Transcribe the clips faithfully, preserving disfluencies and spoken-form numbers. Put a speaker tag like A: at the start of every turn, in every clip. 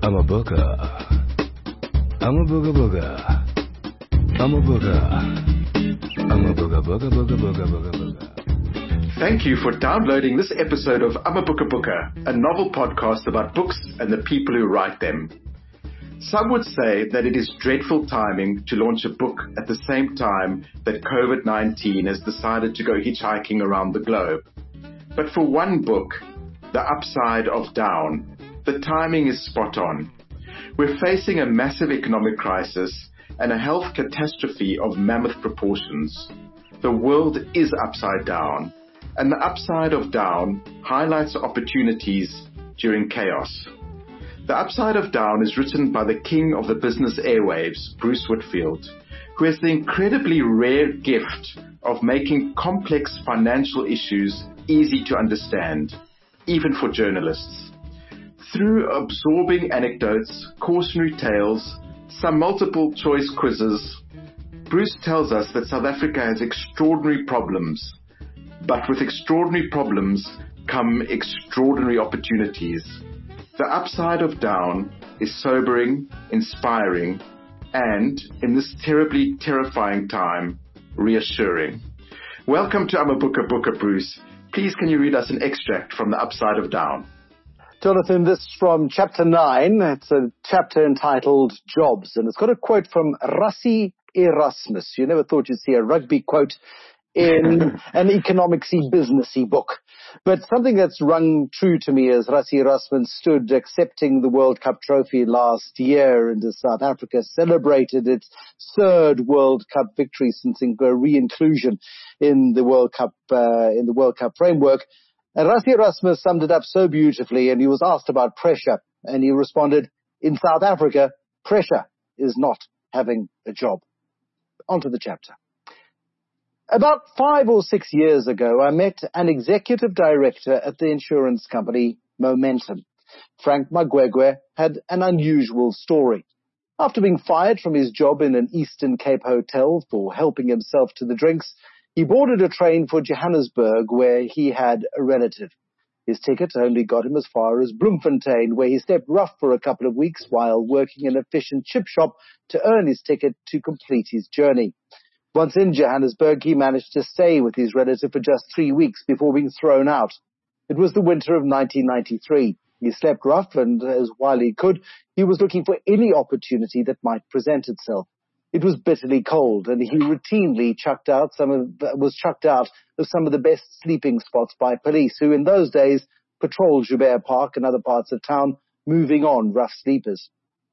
A: I'm a booger. I'm a booger booger. I'm a booger. I'm a booger booger booger booger booger booger.
B: Thank you for downloading this episode of I'm a Booker Booker, a novel podcast about books and the people who write them. Some would say that it is dreadful timing to launch a book at the same time that covid nineteen has decided to go hitchhiking around the globe. But for one book, The Upside of Down, the timing is spot on. We're facing a massive economic crisis and a health catastrophe of mammoth proportions. The world is upside down, and The Upside of Down highlights opportunities during chaos. The Upside of Down is written by the king of the business airwaves, Bruce Whitfield, who has the incredibly rare gift of making complex financial issues easy to understand, even for journalists. Through absorbing anecdotes, cautionary tales, some multiple choice quizzes, Bruce tells us that South Africa has extraordinary problems, but with extraordinary problems come extraordinary opportunities. The Upside of Down is sobering, inspiring, and, in this terribly terrifying time, reassuring. Welcome to I'm a Booker Booker, Bruce. Please can you read us an extract from The Upside of Down?
C: Jonathan, this is from chapter nine. It's a chapter entitled Jobs, and it's got a quote from Rassie Erasmus. You never thought you'd see a rugby quote in an economicsy, businessy book. But something that's rung true to me as Rassie Erasmus stood accepting the World Cup trophy last year, and as South Africa celebrated its third World Cup victory since re-inclusion in the World Cup uh, in the World Cup framework. And Rassie Erasmus summed it up so beautifully, and he was asked about pressure, and he responded, "In South Africa, pressure is not having a job." On to the chapter. About five or six years ago, I met an executive director at the insurance company Momentum. Frank Magwegwe had an unusual story. After being fired from his job in an Eastern Cape hotel for helping himself to the drinks, he boarded a train for Johannesburg, where he had a relative. His ticket only got him as far as Bloemfontein, where he stepped rough for a couple of weeks while working in a fish and chip shop to earn his ticket to complete his journey. Once in Johannesburg, he managed to stay with his relative for just three weeks before being thrown out. It was the winter of nineteen ninety-three. He slept rough, and as while he could, he was looking for any opportunity that might present itself. It was bitterly cold, and he routinely chucked out some of the, was chucked out of some of the best sleeping spots by police, who in those days patrolled Joubert Park and other parts of town, moving on rough sleepers.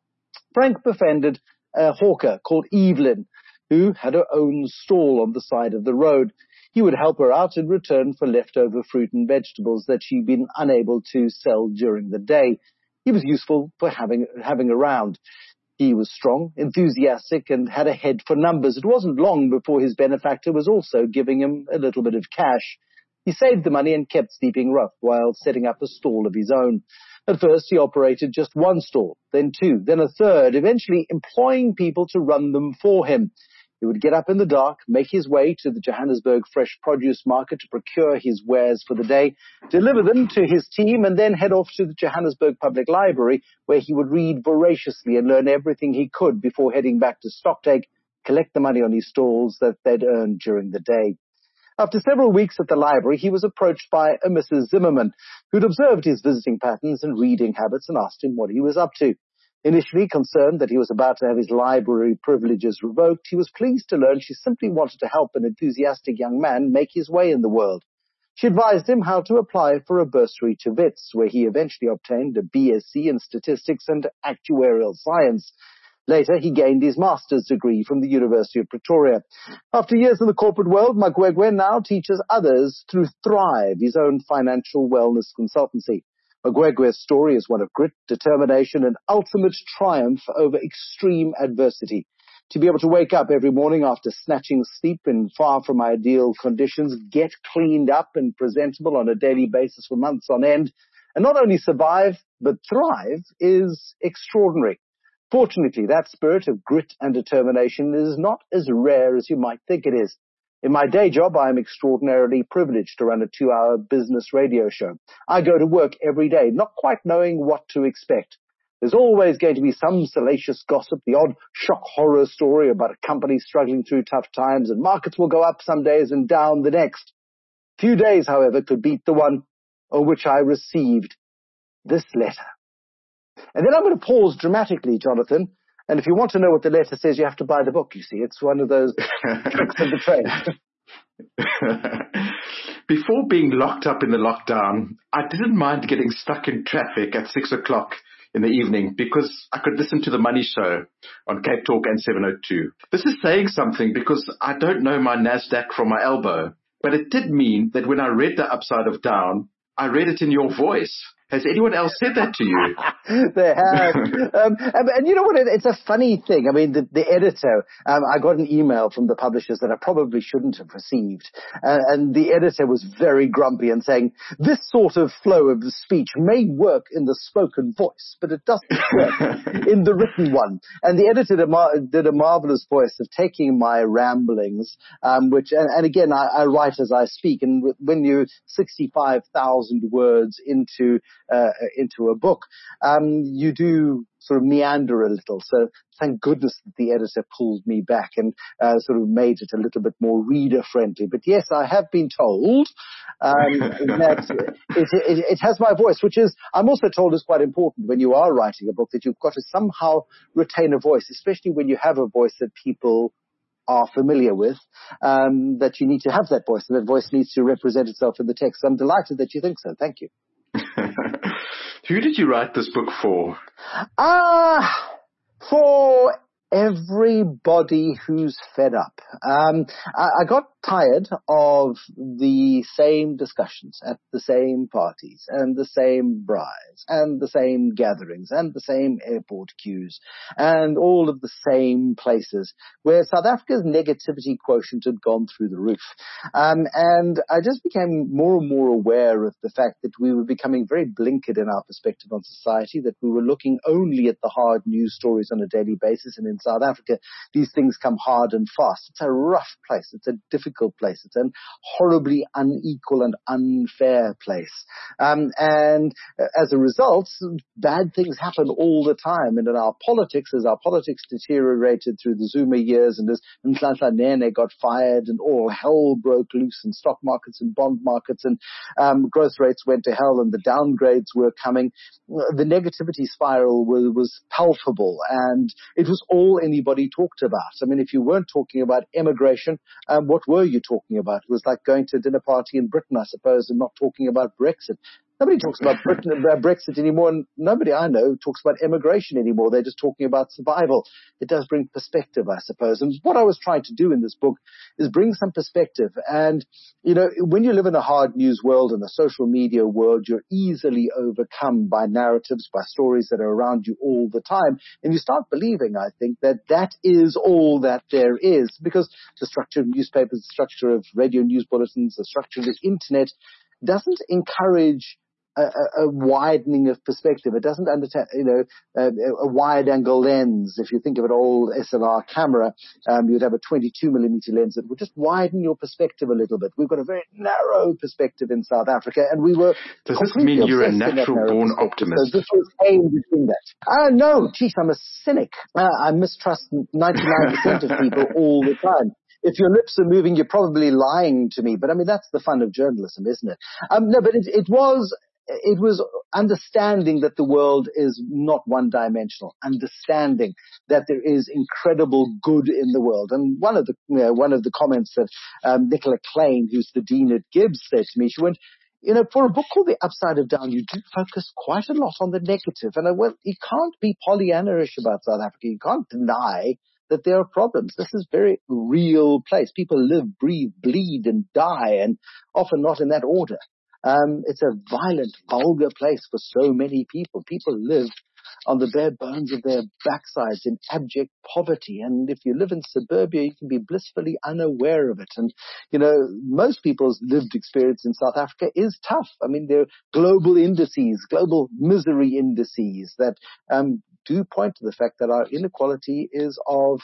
C: Frank befriended a hawker called Evelyn, who had her own stall on the side of the road. He would help her out in return for leftover fruit and vegetables that she'd been unable to sell during the day. He was useful for having having around. He was strong, enthusiastic, and had a head for numbers. It wasn't long before his benefactor was also giving him a little bit of cash. He saved the money and kept sleeping rough while setting up a stall of his own. At first, he operated just one stall, then two, then a third, eventually employing people to run them for him. He would get up in the dark, make his way to the Johannesburg fresh produce market to procure his wares for the day, deliver them to his team, and then head off to the Johannesburg Public Library, where he would read voraciously and learn everything he could before heading back to Stocktake, collect the money on his stalls that they'd earned during the day. After several weeks at the library, he was approached by a Missus Zimmerman, who'd observed his visiting patterns and reading habits and asked him what he was up to. Initially concerned that he was about to have his library privileges revoked, he was pleased to learn she simply wanted to help an enthusiastic young man make his way in the world. She advised him how to apply for a bursary to Wits, where he eventually obtained a B S c in Statistics and Actuarial Science. Later, he gained his master's degree from the University of Pretoria. After years in the corporate world, Magwegwe now teaches others through Thrive, his own financial wellness consultancy. Magwegwe's story is one of grit, determination, and ultimate triumph over extreme adversity. To be able to wake up every morning after snatching sleep in far from ideal conditions, get cleaned up and presentable on a daily basis for months on end, and not only survive, but thrive, is extraordinary. Fortunately, that spirit of grit and determination is not as rare as you might think it is. In my day job, I am extraordinarily privileged to run a two-hour business radio show. I go to work every day, not quite knowing what to expect. There's always going to be some salacious gossip, the odd shock horror story about a company struggling through tough times, and markets will go up some days and down the next. Few days, however, could beat the one on which I received this letter. And then I'm going to pause dramatically, Jonathan. And if you want to know what the letter says, you have to buy the book, you see. It's one of those tricks of the trade.
B: Before being locked up in the lockdown, I didn't mind getting stuck in traffic at six o'clock in the evening because I could listen to the Money Show on Cape Talk and seven oh two. This is saying something because I don't know my NASDAQ from my elbow, but it did mean that when I read The Upside of Down, I read it in your voice. Has anyone else said that to you?
C: They have. um, and, and you know what? It, it's a funny thing. I mean, the, the editor, um, I got an email from the publishers that I probably shouldn't have received. Uh, and the editor was very grumpy and saying, this sort of flow of the speech may work in the spoken voice, but it doesn't work in the written one. And the editor did a, mar- did a marvelous voice of taking my ramblings, um, which, and, and again, I, I write as I speak. And when you're sixty-five thousand words into Uh, into a book, um, you do sort of meander a little. So thank goodness that the editor pulled me back and uh, sort of made it a little bit more reader-friendly. But yes, I have been told um, that it, it, it has my voice, which is, I'm also told is quite important when you are writing a book, that you've got to somehow retain a voice, especially when you have a voice that people are familiar with, um, that you need to have that voice, and that voice needs to represent itself in the text. I'm delighted that you think so. Thank you.
B: Who did you write this book for?
C: Ah, uh, for everybody who's fed up. Um, I, I got tired of the same discussions at the same parties and the same braais and the same gatherings and the same airport queues and all of the same places where South Africa's negativity quotient had gone through the roof. Um, and I just became more and more aware of the fact that we were becoming very blinkered in our perspective on society, that we were looking only at the hard news stories on a daily basis. And in South Africa, these things come hard and fast. It's a rough place. It's a difficult place. It's an horribly unequal and unfair place. Um, and as a result, bad things happen all the time. And in our politics, as our politics deteriorated through the Zuma years, and as Nhlanhla Nene got fired, and all hell broke loose in stock markets and bond markets, and um, growth rates went to hell, and the downgrades were coming, the negativity spiral was, was palpable, and it was all anybody talked about. I mean, if you weren't talking about immigration, um, what were you talking about? It was like going to a dinner party in Britain, I suppose, and not talking about Brexit. Nobody talks about Britain, about Brexit anymore, and nobody I know talks about immigration anymore. They're just talking about survival. It does bring perspective, I suppose. And what I was trying to do in this book is bring some perspective. And, you know, when you live in a hard news world and a social media world, you're easily overcome by narratives, by stories that are around you all the time. And you start believing, I think, that that is all that there is, because the structure of newspapers, the structure of radio news bulletins, the structure of the internet doesn't encourage A, a, a widening of perspective. It doesn't understand, you know, a, a wide-angle lens. If you think of an old S L R camera, um, you'd have a twenty-two millimeter lens that would just widen your perspective a little bit. We've got a very narrow perspective in South Africa, and we were.
B: Does this mean you're a natural-born optimist?
C: So this was aimed at doing that. Ah, uh, no, geez, I'm a cynic. Uh, I mistrust ninety-nine percent of people all the time. If your lips are moving, you're probably lying to me. But I mean, that's the fun of journalism, isn't it? Um, no, but it, it was. It was understanding that the world is not one-dimensional, understanding that there is incredible good in the world. And one of the, you know, one of the comments that um, Nicola Klein, who's the dean at Gibbs, said to me, she went, you know, for a book called The Upside of Down, you do focus quite a lot on the negative. And I went, you can't be Pollyanna-ish about South Africa. You can't deny that there are problems. This is a very real place. People live, breathe, bleed, and die, and often not in that order. Um, it's a violent, vulgar place for so many people. People live on the bare bones of their backsides in abject poverty. And if you live in suburbia, you can be blissfully unaware of it. And, you know, most people's lived experience in South Africa is tough. I mean, there are global indices, global misery indices that um, do point to the fact that our inequality is of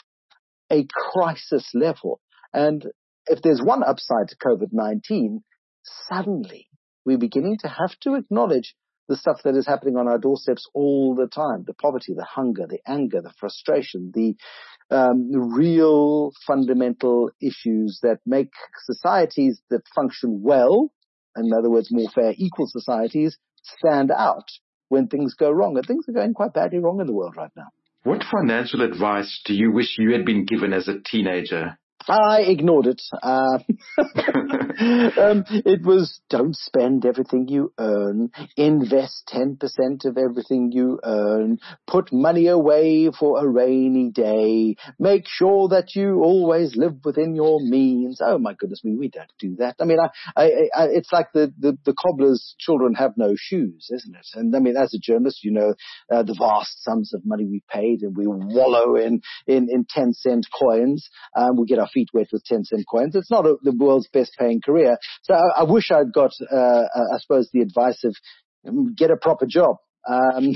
C: a crisis level. And if there's one upside to COVID nineteen, suddenly we're beginning to have to acknowledge the stuff that is happening on our doorsteps all the time, the poverty, the hunger, the anger, the frustration, the, um, the real fundamental issues that make societies that function well, in other words, more fair, equal societies, stand out when things go wrong. And things are going quite badly wrong in the world right now.
B: What financial advice do you wish you had been given as a teenager?
C: I ignored it. Uh, um, it was, don't spend everything you earn, invest ten percent of everything you earn, put money away for a rainy day, make sure that you always live within your means. Oh my goodness me, we don't do that. I mean, I, I, I, it's like the, the, the cobbler's children have no shoes, isn't it? And I mean, as a journalist, you know, uh, the vast sums of money we paid, and we wallow in, in, in ten cent coins. Um, we get our feet wet with ten cent coins. It's not a, the world's best paying career. So I, I wish I'd got, uh, I suppose, the advice of um, get a proper job. Um,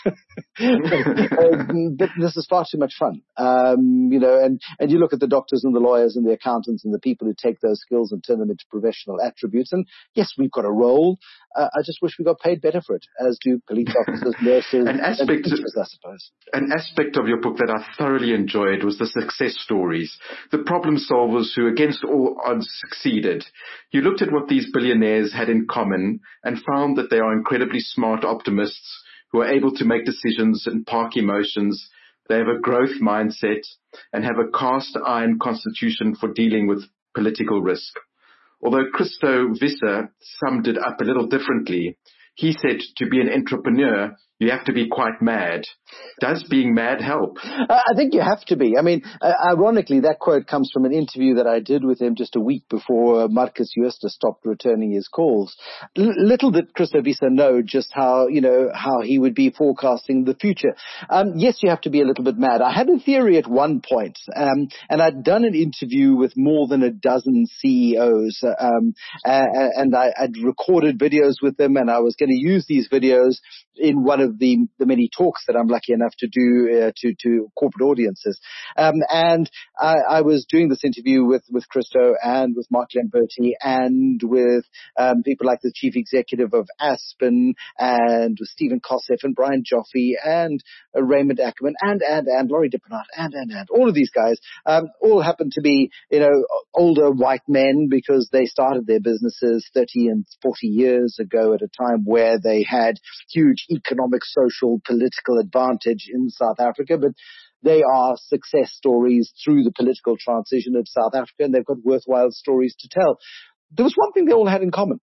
C: but this is far too much fun. Um, you know, and, and you look at the doctors and the lawyers and the accountants and the people who take those skills and turn them into professional attributes. And yes, we've got a role. Uh, I just wish we got paid better for it, as do police officers, nurses,
B: an aspect,
C: and teachers, I suppose.
B: An aspect of your book that I thoroughly enjoyed was the success stories, the problem solvers who against all odds succeeded. You looked at what these billionaires had in common and found that they are incredibly smart optimists who are able to make decisions and park emotions. They have a growth mindset and have a cast iron constitution for dealing with political risk. Although Christo Visser summed it up a little differently, he said to be an entrepreneur, you have to be quite mad. Does being mad help?
C: Uh, I think you have to be. I mean, uh, ironically, that quote comes from an interview that I did with him just a week before uh, Marcus Jooste stopped returning his calls. L- little did Christo Visser know just how, you know, how he would be forecasting the future. Um, yes, you have to be a little bit mad. I had a theory at one point, um, and I'd done an interview with more than a dozen C E Os, uh, um, uh, and I, I'd recorded videos with them, and I was going to use these videos in one of the, the many talks that I'm lucky enough to do uh, to, to corporate audiences. Um, and I, I was doing this interview with, with Christo and with Mark Lamberti and with um, people like the chief executive of Aspen and with Stephen Kosseff and Brian Joffe and uh, Raymond Ackerman and, and, and Laurie Dippenart and, and, and all of these guys um, all happen to be, you know, older white men because they started their businesses thirty and forty years ago at a time where they had huge economic, social, political advantage in South Africa, but they are success stories through the political transition of South Africa, and they've got worthwhile stories to tell. There was one thing they all had in common.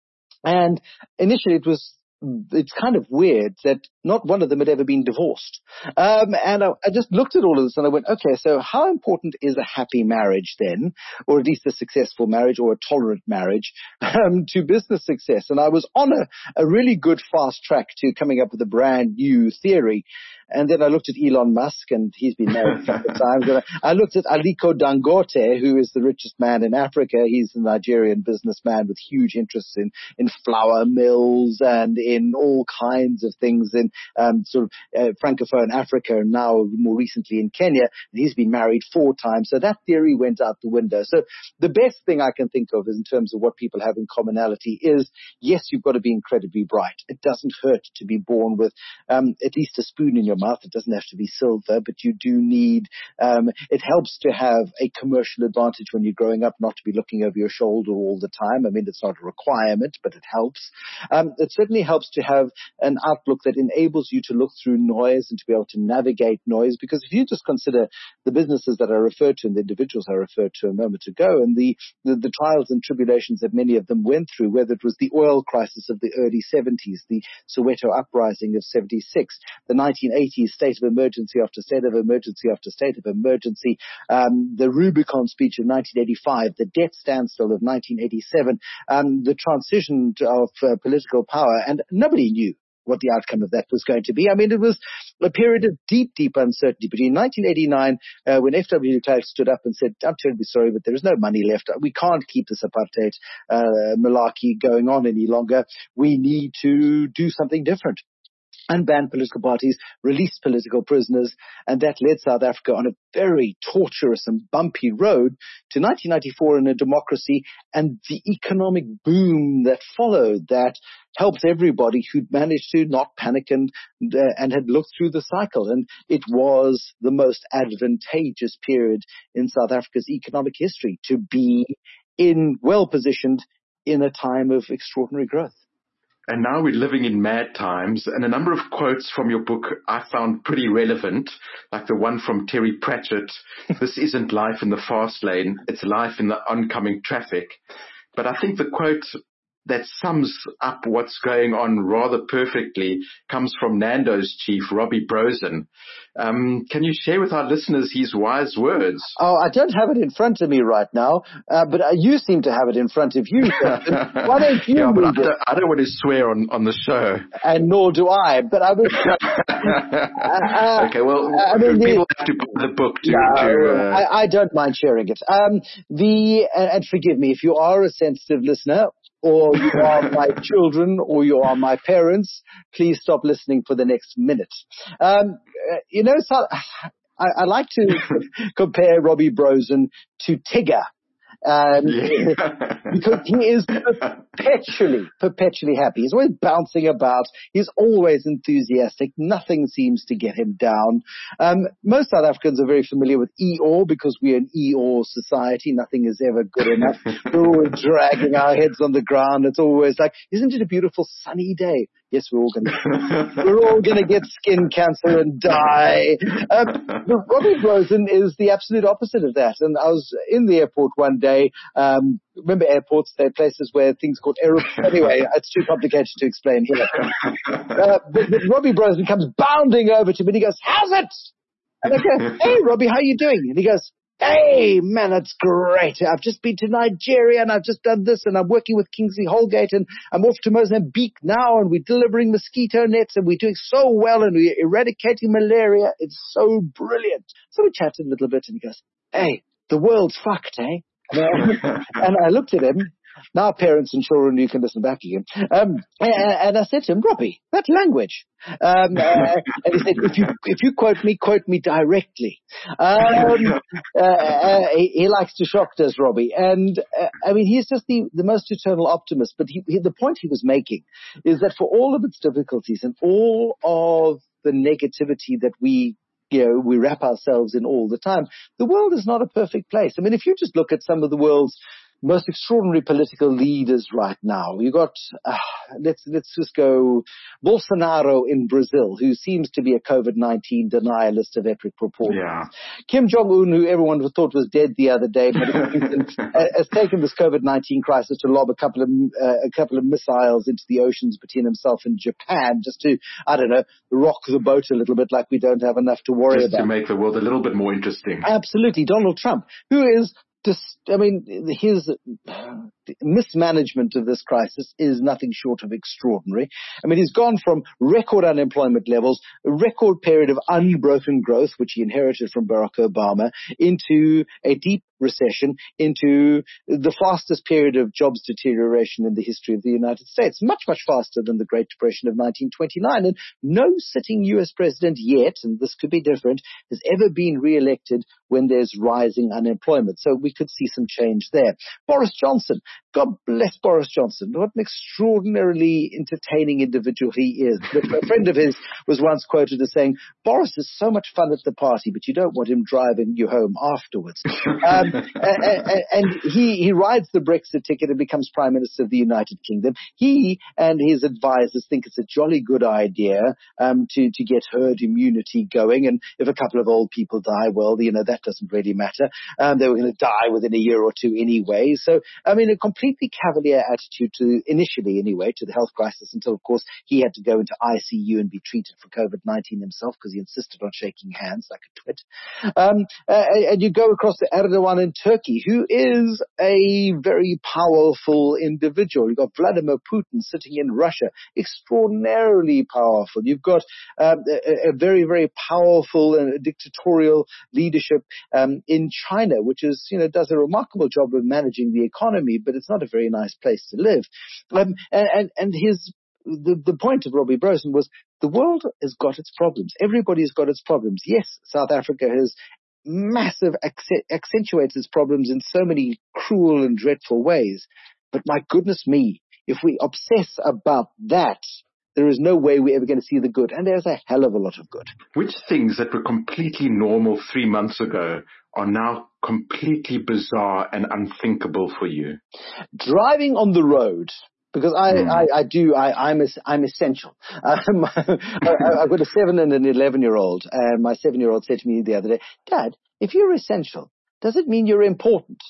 C: And initially it was, it's kind of weird that not one of them had ever been divorced. Um, and I, I just looked at all of this and I went, okay, so how important is a happy marriage then, or at least a successful marriage or a tolerant marriage, um, to business success? And I was on a, a really good fast track to coming up with a brand new theory. And then I looked at Elon Musk, and he's been married a couple of times. And I looked at Aliko Dangote, who is the richest man in Africa. He's a Nigerian businessman with huge interests in, in flour mills and in all kinds of things in um, sort of uh, Francophone Africa, and now more recently in Kenya. And he's been married four times. So that theory went out the window. So the best thing I can think of is in terms of what people have in commonality is, yes, you've got to be incredibly bright. It doesn't hurt to be born with um, at least a spoon in your mouth. It doesn't have to be silver, but you do need, um, it helps to have a commercial advantage when you're growing up, not to be looking over your shoulder all the time. I mean, it's not a requirement, but it helps. Um, it certainly helps to have an outlook that enables you to look through noise and to be able to navigate noise, because if you just consider the businesses that I referred to and the individuals I referred to a moment ago and the, the, the trials and tribulations that many of them went through, whether it was the oil crisis of the early seventies, the Soweto uprising of seventy-six, the nineteen eighties state of emergency after state of emergency after state of emergency, um, the Rubicon speech of nineteen eighty-five, the debt standstill of nineteen eighty-seven, um, the transition of uh, political power, and nobody knew what the outcome of that was going to be. I mean, it was a period of deep, deep uncertainty. Between nineteen eighty-nine, uh, when F W de Klerk stood up and said, I'm terribly sorry, but there is no money left. We can't keep this apartheid uh, malarkey going on any longer. We need to do something different. And banned political parties, released political prisoners, and that led South Africa on a very torturous and bumpy road to nineteen ninety-four in a democracy and the economic boom that followed that. helped everybody who'd managed to not panic and, uh, and had looked through the cycle. And it was the most advantageous period in South Africa's economic history to be in well positioned in a time of extraordinary growth.
B: And now we're living in mad times, and a number of quotes from your book I found pretty relevant, like the one from Terry Pratchett, "This isn't life in the fast lane, it's life in the oncoming traffic." But I think the quote that sums up what's going on rather perfectly comes from Nando's chief, Robbie Brozin. Um, can you share with our listeners his wise words?
C: Oh, I don't have it in front of me right now, uh, but uh, you seem to have it in front of you. Why don't you
B: yeah, but I
C: read it?
B: don't, I don't want to swear on, on the show.
C: And nor do I, but I was... uh,
B: okay, well,
C: I mean,
B: people
C: the,
B: have to buy the book to...
C: No,
B: to uh...
C: I, I don't mind sharing it. Um, the and, and forgive me, if you are a sensitive listener, or you are my children, or you are my parents, please stop listening for the next minute. Um, you know, so I, I like to compare Robbie Brozin to Tigger. Um, yeah. Because he is perpetually, perpetually happy. He's always bouncing about. He's always enthusiastic. Nothing seems to get him down. Um, most South Africans are very familiar with Eeyore because we're an Eeyore society. Nothing is ever good enough. We're always dragging our heads on the ground. It's always like, isn't it a beautiful sunny day? Yes, we're all going to, we're all going to get skin cancer and die. Um, but Robbie Brozin is the absolute opposite of that. And I was in the airport one day. Um, remember airports? They're places where things called aeroports. Anyway, it's too complicated to explain here. Uh, but, but Robbie Brozin comes bounding over to me and he goes, "How's it?" And I go, "Hey, Robbie, how are you doing?" And he goes, "Hey, man, that's great. I've just been to Nigeria and I've just done this and I'm working with Kingsley Holgate and I'm off to Mozambique now and we're delivering mosquito nets and we're doing so well and we're eradicating malaria. It's so brilliant." So we chatted a little bit and he goes, "Hey, the world's fucked, eh?" And I looked at him. Now, parents and children, you can listen back again. Um, and, and I said to him, "Robbie, that language." Um, uh, and he said, if you, if you quote me, quote me directly. Um, uh, uh, he, he likes to shock, does Robbie. And, uh, I mean, he's just the, the most eternal optimist. But he, he, the point he was making is that for all of its difficulties and all of the negativity that we you know, we wrap ourselves in all the time, the world is not a perfect place. I mean, if you just look at some of the world's most extraordinary political leaders right now. You got, uh, let's, let's just go Bolsonaro in Brazil, who seems to be a COVID nineteen denialist of epic proportions.
B: Yeah.
C: Kim Jong-un, who everyone thought was dead the other day, but has taken this COVID nineteen crisis to lob a couple of, uh, a couple of missiles into the oceans between himself and Japan, just to, I don't know, rock the boat a little bit like we don't have enough to worry
B: just
C: about.
B: Just to make the world a little bit more interesting.
C: Absolutely. Donald Trump, who is Just, I mean, his mismanagement of this crisis is nothing short of extraordinary. I mean, he's gone from record unemployment levels, a record period of unbroken growth, which he inherited from Barack Obama, into a deep recession, into the fastest period of jobs deterioration in the history of the United States, much, much faster than the Great Depression of nineteen twenty-nine. And no sitting U S president yet, and this could be different, has ever been re-elected when there's rising unemployment. So we could see some change there. Boris Johnson, God bless Boris Johnson. What an extraordinarily entertaining individual he is. A friend of his was once quoted as saying, "Boris is so much fun at the party, but you don't want him driving you home afterwards." Um, and and he, he rides the Brexit ticket and becomes Prime Minister of the United Kingdom. He and his advisors think it's a jolly good idea um, to, to get herd immunity going. And if a couple of old people die, well, you know, that doesn't really matter. Um, they were going to die within a year or two anyway. So, I mean, a completely cavalier attitude to, initially anyway, to the health crisis until, of course, he had to go into I C U and be treated for COVID nineteen himself because he insisted on shaking hands like a twit. Um, uh, and you go across to Erdogan in Turkey, who is a very powerful individual. You've got Vladimir Putin sitting in Russia, extraordinarily powerful. You've got um, a, a very, very powerful and dictatorial leadership um, in China, which is, you know, does a remarkable job of managing the economy, but it's not a very nice place to live. Um, and, and, and his The, the point of Robbie Brozin was the world has got its problems. Everybody's got its problems. Yes, South Africa has massive accentuates its problems in so many cruel and dreadful ways. But my goodness me, if we obsess about that, there is no way we're ever going to see the good. And there's a hell of a lot of good.
B: Which things that were completely normal three months ago are now completely bizarre and unthinkable for you?
C: Driving on the road. Because I, mm. I, I do, I, I'm, I'm essential. Um, I, I've got a seven and an eleven year old, and my seven year old said to me the other day, Dad, if you're essential, does it mean you're important?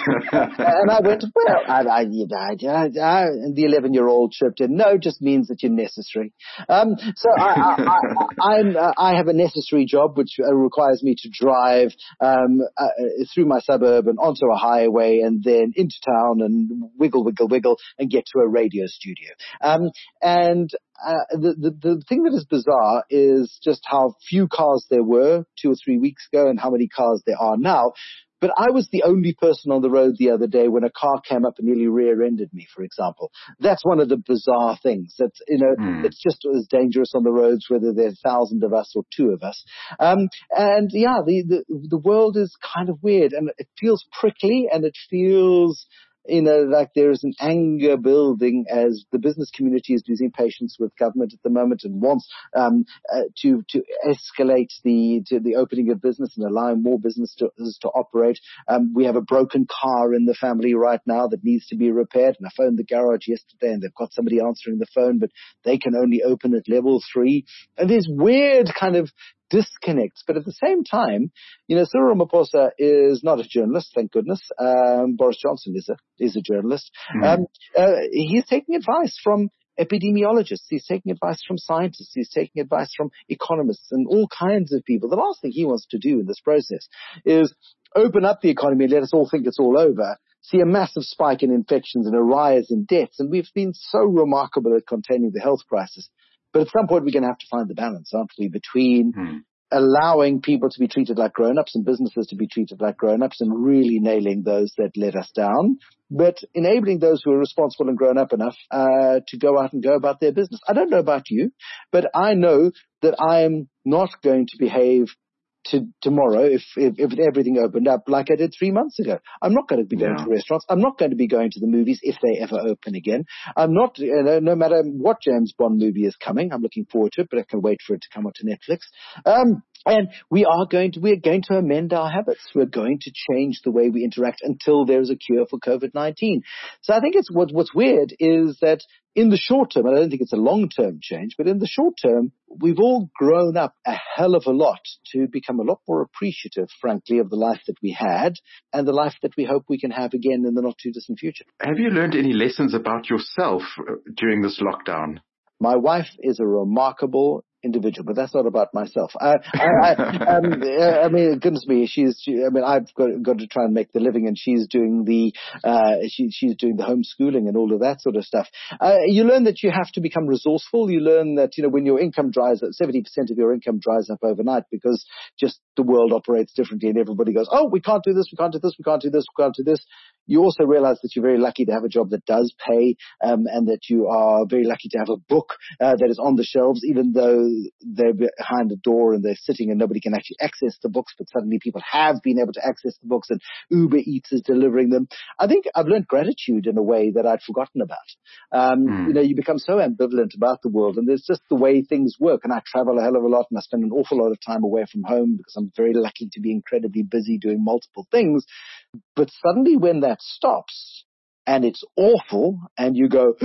C: And I went, well, I, I, I, I, and the eleven-year-old chirped in, no, just means that you're necessary. Um, so I, I, I, I'm, uh, I have a necessary job which uh, requires me to drive um, uh, through my suburb and onto a highway and then into town and wiggle, wiggle, wiggle and get to a radio studio. Um, and uh, the, the, the thing that is bizarre is just how few cars there were two or three weeks ago and how many cars there are now. But I was the only person on the road the other day when a car came up and nearly rear-ended me, for example. That's one of the bizarre things. That, you know, mm. it's just as dangerous on the roads whether there's a thousand of us or two of us. Um, and yeah, the, the the world is kind of weird, and it feels prickly, and it feels, you know, like there is an anger building as the business community is losing patience with government at the moment and wants um, uh, to to escalate the to the opening of business and allowing more businesses to operate. Um, we have a broken car in the family right now that needs to be repaired, and I phoned the garage yesterday and they've got somebody answering the phone, but they can only open at level three. And there's weird kind of disconnects, but at the same time, you know, Cyril Ramaphosa is not a journalist, thank goodness. Um, Boris Johnson is a is a journalist. Mm-hmm. Um, uh, he's taking advice from epidemiologists. He's taking advice from scientists. He's taking advice from economists and all kinds of people. The last thing he wants to do in this process is open up the economy and let us all think it's all over, see a massive spike in infections and a rise in deaths. And we've been so remarkable at containing the health crisis. But at some point, we're going to have to find the balance, aren't we, between hmm. allowing people to be treated like grown-ups and businesses to be treated like grown-ups and really nailing those that let us down, but enabling those who are responsible and grown up enough uh, to go out and go about their business. I don't know about you, but I know that I am not going to behave to tomorrow if, if if everything opened up like I did three months ago. I'm not going to be going yeah. to restaurants. I'm not going to be going to the movies if they ever open again. I'm not, you know, no matter what James Bond movie is coming, I'm looking forward to it, but I can wait for it to come onto Netflix. Um, and we are going to, we're going to amend our habits. We're going to change the way we interact until there's a cure for COVID nineteen. So I think it's what, what's weird is that in the short term, and I don't think it's a long-term change, but in the short term, we've all grown up a hell of a lot to become a lot more appreciative, frankly, of the life that we had and the life that we hope we can have again in the not-too-distant future.
B: Have you learned any lessons about yourself during this lockdown?
C: My wife is a remarkable individual, but that's not about myself. I, I, I, um, I mean, goodness me, she's. She, I mean, I've got, got to try and make the living, and she's doing the. Uh, she, she's doing the homeschooling and all of that sort of stuff. Uh, you learn that you have to become resourceful. You learn that, you know, when your income dries up, seventy percent of your income dries up overnight because just the world operates differently, and everybody goes, oh, we can't do this, we can't do this, we can't do this, we can't do this. You also realize that you're very lucky to have a job that does pay, um, and that you are very lucky to have a book uh, that is on the shelves, even though they're behind a door and they're sitting and nobody can actually access the books, but suddenly people have been able to access the books and Uber Eats is delivering them. I think I've learned gratitude in a way that I'd forgotten about. Um, mm. You know, you become so ambivalent about the world, and there's just the way things work. And I travel a hell of a lot, and I spend an awful lot of time away from home because I'm very lucky to be incredibly busy doing multiple things. But suddenly when that stops and it's awful and you go,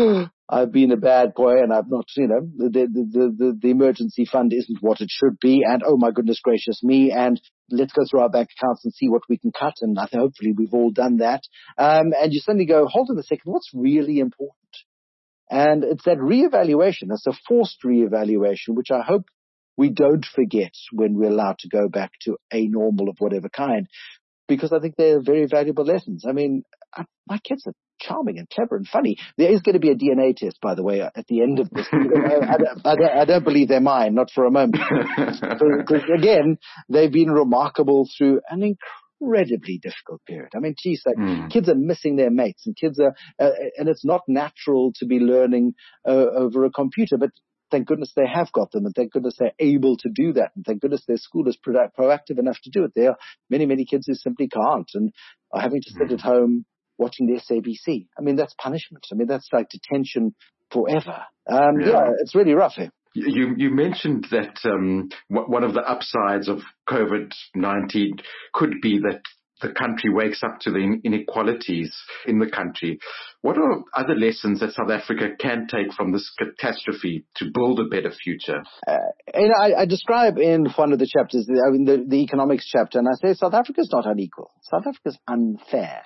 C: I've been a bad boy and I've not, you know, the, the, the, the, the emergency fund isn't what it should be. And oh my goodness gracious me. And let's go through our bank accounts and see what we can cut. And I think hopefully we've all done that. Um, and you suddenly go, hold on a second, what's really important? And it's that reevaluation. It's a forced reevaluation, which I hope we don't forget when we're allowed to go back to a normal of whatever kind. Because I think they're very valuable lessons. I mean, I, my kids are charming and clever and funny. There is going to be a D N A test, by the way, at the end of this. I, I, I, don't, I don't believe they're mine, not for a moment. Because, again, they've been remarkable through an incredibly difficult period. I mean, geez, like, mm. kids are missing their mates, and kids are, uh, and it's not natural to be learning uh, over a computer, but thank goodness they have got them, and thank goodness they're able to do that, and thank goodness their school is pro- proactive enough to do it. There are many, many kids who simply can't and are having to sit at home watching the S A B C. I mean, that's punishment. I mean, that's like detention forever. Um, yeah. yeah, it's really rough here.
B: You you mentioned that um, one of the upsides of COVID nineteen could be that the country wakes up to the inequalities in the country. What are other lessons that South Africa can take from this catastrophe to build a better future?
C: Uh, and I, I describe in one of the chapters, I mean, the, the economics chapter, and I say South Africa is not unequal. South Africa is unfair.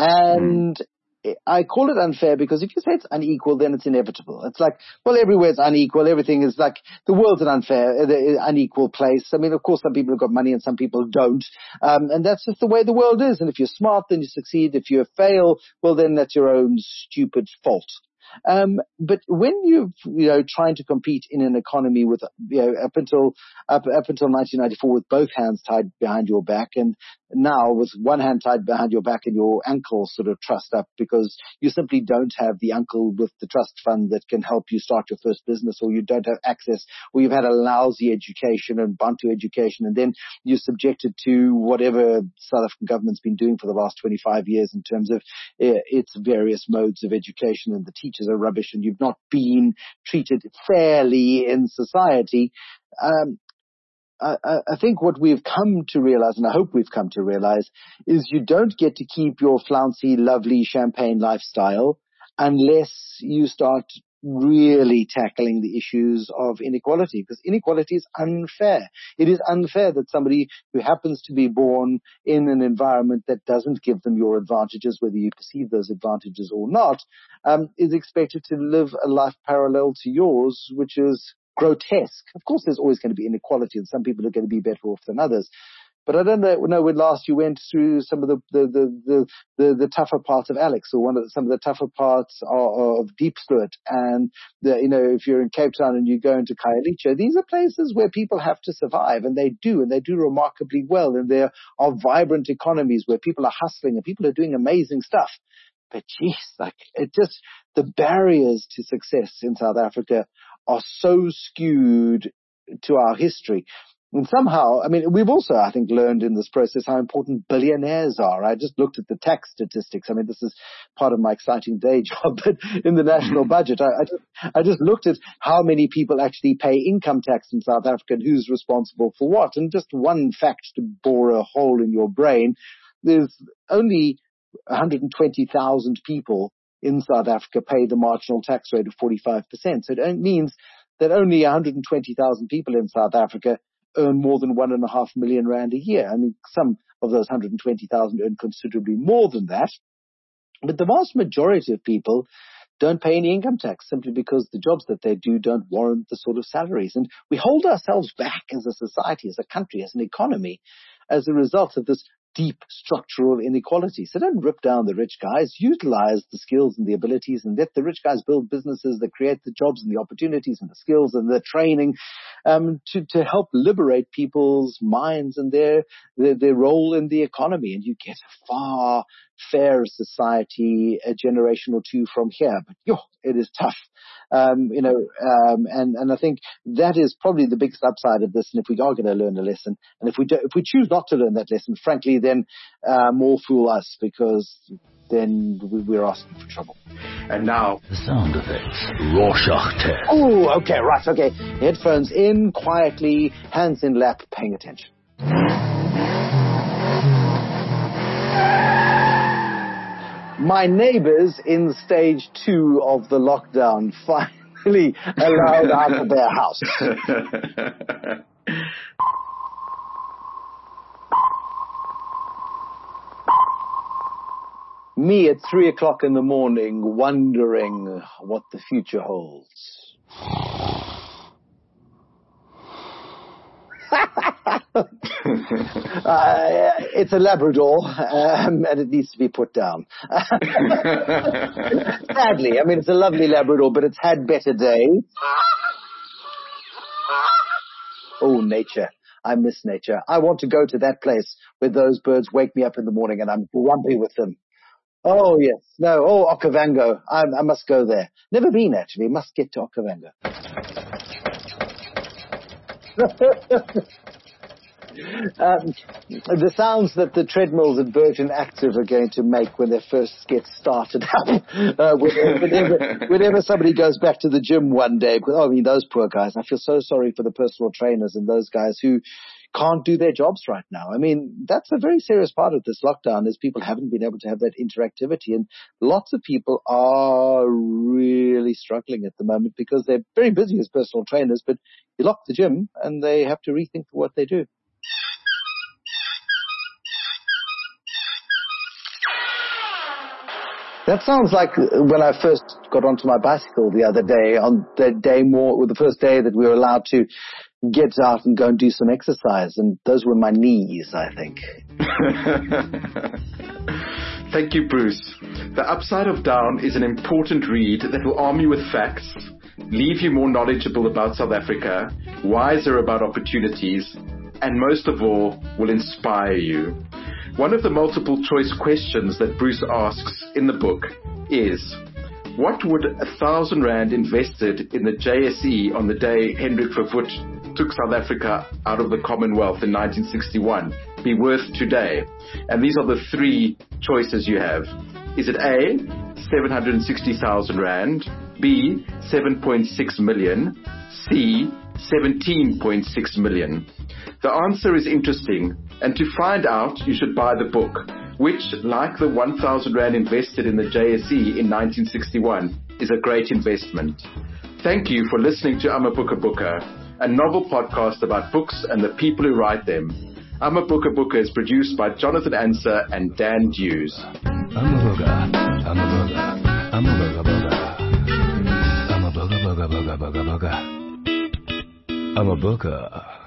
C: And mm. I call it unfair because if you say it's unequal, then it's inevitable. It's like, well, everywhere's unequal. Everything is like, the world's an unfair, unequal place. I mean, of course, some people have got money and some people don't. Um, and that's just the way the world is. And if you're smart, then you succeed. If you fail, well, then that's your own stupid fault. Um, but when you're, you know, trying to compete in an economy with, you know, up until, up, up until nineteen ninety-four with both hands tied behind your back, and now with one hand tied behind your back and your ankle sort of trussed up because you simply don't have the uncle with the trust fund that can help you start your first business, or you don't have access, or you've had a lousy education and Bantu education, and then you're subjected to whatever South African government's been doing for the last twenty-five years in terms of uh, its various modes of education, and the teachers are rubbish, and you've not been treated fairly in society. Um, I, I think what we've come to realize, and I hope we've come to realize, is you don't get to keep your flouncy, lovely champagne lifestyle unless you start really tackling the issues of inequality, because inequality is unfair. It is unfair that somebody who happens to be born in an environment that doesn't give them your advantages, whether you perceive those advantages or not, um, is expected to live a life parallel to yours, which is grotesque. Of course, there's always going to be inequality, and some people are going to be better off than others. But I don't know, know when last you went through some of the the the the, the, the tougher parts of Alex, or one of the, some of the tougher parts of, of Diepsloot, and the, you know, if you're in Cape Town and you go into Khayelitsha, these are places where people have to survive, and they do, and they do remarkably well, and there are vibrant economies where people are hustling and people are doing amazing stuff. But geez, like it just, the barriers to success in South Africa are so skewed to our history. And somehow, I mean, we've also, I think, learned in this process how important billionaires are. I just looked at the tax statistics. I mean, this is part of my exciting day job, but in the national budget, I, I, just, I just looked at how many people actually pay income tax in South Africa and who's responsible for what. And just one fact to bore a hole in your brain, there's only one hundred twenty thousand people in South Africa pay the marginal tax rate of forty-five percent. So it means that only one hundred twenty thousand people in South Africa earn more than one and a half million rand a year. I mean, some of those one hundred twenty thousand earn considerably more than that. But the vast majority of people don't pay any income tax simply because the jobs that they do don't warrant the sort of salaries. And we hold ourselves back as a society, as a country, as an economy, as a result of this deep structural inequality. So don't rip down the rich guys. Utilize the skills and the abilities, and let the rich guys build businesses that create the jobs and the opportunities and the skills and the training um, to, to help liberate people's minds and their, their their role in the economy. And you get a far fairer society a generation or two from here. But yo, it is tough. Um, you know, um, and, and I think that is probably the biggest upside of this. And if we are going to learn a lesson, and if we do, if we choose not to learn that lesson, frankly, then uh, more fool us, because then we're asking for trouble.
B: And now
A: the sound effects. Rorschach test.
C: Oh, okay, right, okay. Headphones in, quietly, hands in lap, paying attention. My neighbors in stage two of the lockdown finally allowed out of their house. Me at three o'clock in the morning, wondering what the future holds. uh, it's a Labrador, um, and it needs to be put down. Sadly, I mean, it's a lovely Labrador, but it's had better days. Oh, nature. I miss nature. I want to go to that place where those birds wake me up in the morning and I'm grumpy with them. Oh, yes. No. Oh, Okavango. I, I must go there. Never been, actually. Must get to Okavango. Um, the sounds that the treadmills at Virgin Active are going to make when they first get started up, uh, whenever, whenever somebody goes back to the gym one day, because, oh, I mean, those poor guys, I feel so sorry for the personal trainers and those guys who can't do their jobs right now. I mean, that's a very serious part of this lockdown is people haven't been able to have that interactivity, and lots of people are really struggling at the moment because they're very busy as personal trainers, but you lock the gym and they have to rethink what they do. That sounds like when I first got onto my bicycle the other day, on the day more, or the first day that we were allowed to get out and go and do some exercise, and those were my knees, I think.
B: Thank you, Bruce. The Upside of Down is an important read that will arm you with facts, leave you more knowledgeable about South Africa, wiser about opportunities, and most of all, will inspire you. One of the multiple choice questions that Bruce asks in the book is, what would a thousand rand invested in the J S E on the day Hendrik Verwoerd took South Africa out of the Commonwealth in nineteen sixty-one be worth today? And these are the three choices you have. Is it A, seven hundred sixty thousand rand, B, seven point six million, C, seventeen point six million? The answer is interesting, and to find out, you should buy the book, which, like the one thousand rand invested in the J S E in nineteen sixty-one, is a great investment. Thank you for listening to I'm a Booker Booker, a novel podcast about books and the people who write them. I'm a Booker Booker is produced by Jonathan Anser and Dan Dews.
A: I'm a booger, I'm a booger, I'm a booger booger. I'm a booger booger booger booger booger. I'm a booger.